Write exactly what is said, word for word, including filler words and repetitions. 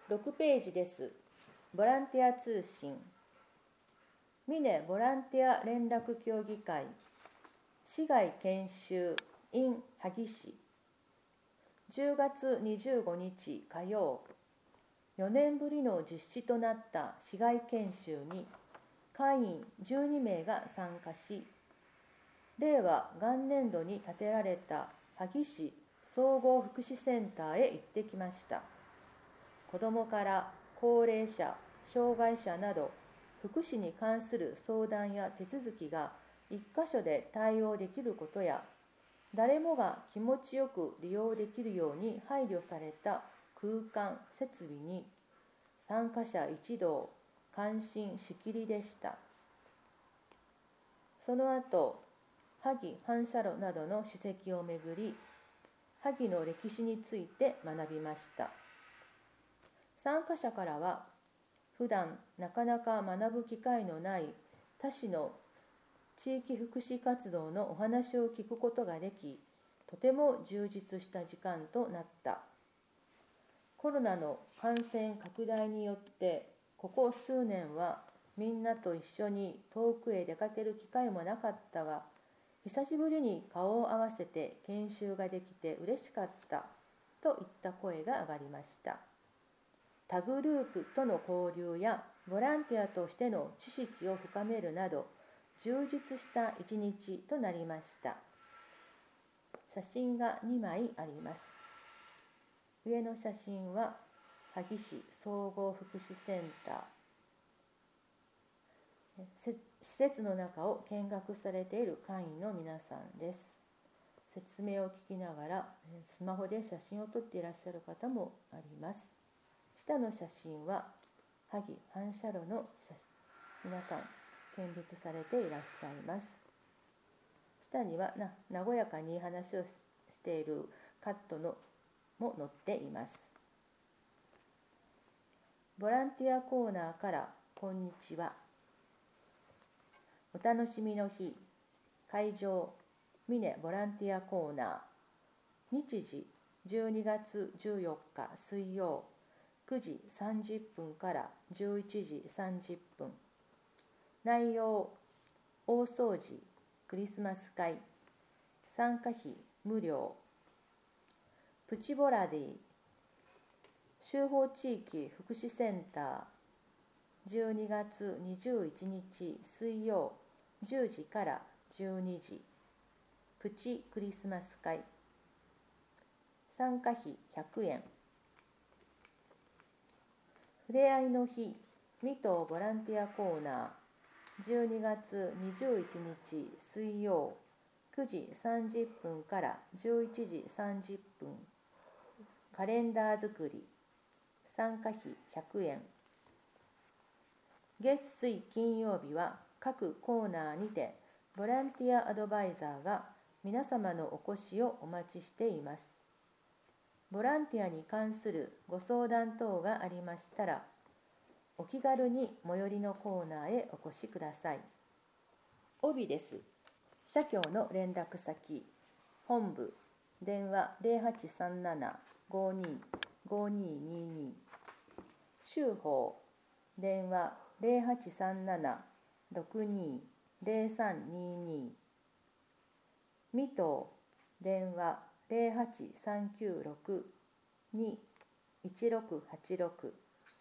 ろくページです。ボランティア通信。峰ボランティア連絡協議会市外研修 in 萩市じゅうがつにじゅうごにち火曜、よねんぶりの実施となった市外研修に会員じゅうにめいが参加し、令和元年度に建てられた萩市総合福祉センターへ行ってきました。子どもから高齢者、障害者など福祉に関する相談や手続きが一箇所で対応できることや、誰もが気持ちよく利用できるように配慮された空間・設備に参加者一同感心しきりでした。その後、萩反射炉などの史跡をめぐり、萩の歴史について学びました。参加者からは、普段なかなか学ぶ機会のない他市の地域福祉活動のお話を聞くことができ、とても充実した時間となった。コロナの感染拡大によってここ数年はみんなと一緒に遠くへ出かける機会もなかったが、久しぶりに顔を合わせて研修ができて嬉しかったといった声が上がりました。他グループとの交流やボランティアとしての知識を深めるなど充実した一日となりました。写真がにまいあります。上の写真は萩市総合福祉センター、施設の中を見学されている会員の皆さんです。説明を聞きながらスマホで写真を撮っていらっしゃる方もあります。下の写真は萩反射炉の写真、皆さん見物されていらっしゃいます。下にはな和やかに話をしているカットのも載っています。ボランティアコーナーからこんにちは。お楽しみの日、会場峰ボランティアコーナー、日時じゅうにがつじゅうよっか水曜くじさんじゅっぷんからじゅういちじさんじゅっぷん。内容、大掃除、クリスマス会、参加費無料、プチボラディ、修法地域福祉センター、じゅうにがつにじゅういちにち水曜じゅうじからじゅうにじ、プチクリスマス会、参加費ひゃくえん。ふれあいの日、水戸ボランティアコーナー、じゅうにがつにじゅういちにち水曜くじさんじゅっぷんからじゅういちじさんじゅっぷん、カレンダー作り、参加費ひゃくえん。月水金曜日は各コーナーにてボランティアアドバイザーが皆様のお越しをお待ちしています。ボランティアに関するご相談等がありましたら、お気軽に最寄りのコーナーへお越しください。帯です。社協の連絡先、本部、電話 ゼロはちさんなな ごにー ごにーにーにー、州法、電話 ゼロはちさんなな ろくにー ゼロさんにーにー、水戸、電話 ゼロはちさんきゅうろく にーいちろくはちろく、